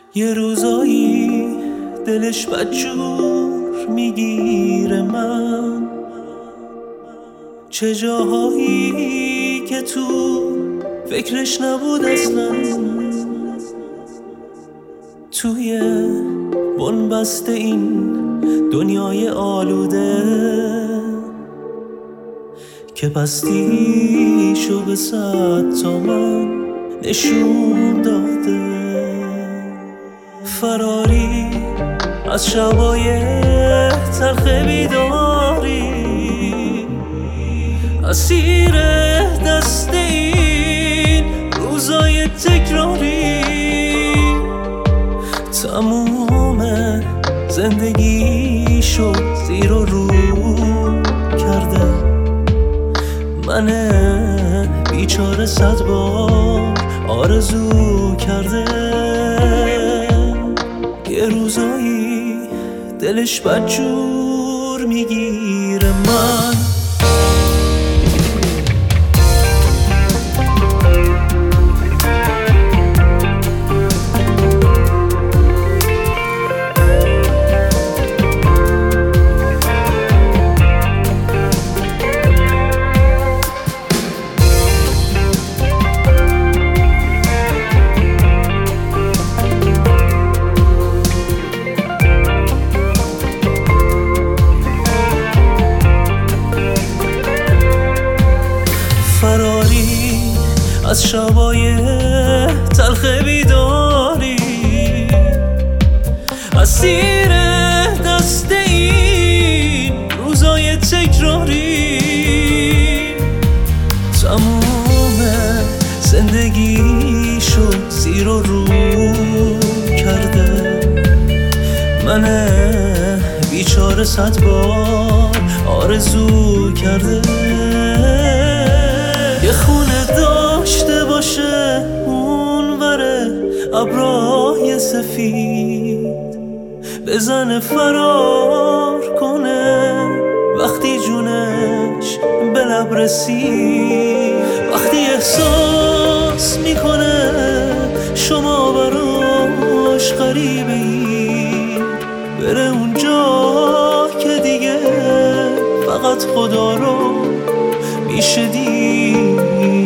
یه روزایی دلش بدجور میگیره من، چه جاهایی که تو فکرش نبود اصلا. توی بنبست این دنیای آلوده که پستیشو به 100 تومن نشون داده. فراری از شبای تلخ بیداری، اسیر دست این روزای تکراری. تموم زندگی شد زیر و رو کرده، من بیچاره 100 بار آرزو کرده. یه روزایی دلش بدجور میگیره من. فراری از شبای تلخ بیداری، اسیر دست این روزای تکراری. تموم زندگی شد زیر و رو کرده، من بیچاره 100 بار آرزو کرده. یه خونه داشته باشه اون وره ابرای سفید، بزنه فرار کنه وقتی جونش به لب رسید. وقتی احساس میکنه شما براش غریبه اید، بره اونجا که دیگه فقط خدا رو میشه دید.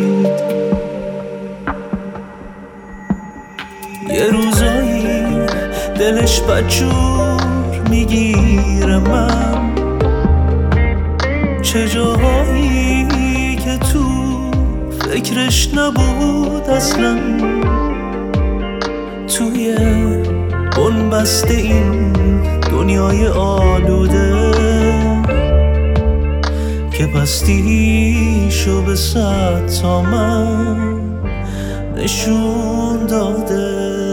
یه روزایی دلش بدجور میگیره من، چه جاهایی که تو فکرش نبود اصلا. توی بنبست این دنیای آلوده که پستیشو به 100 تومن نشون داده.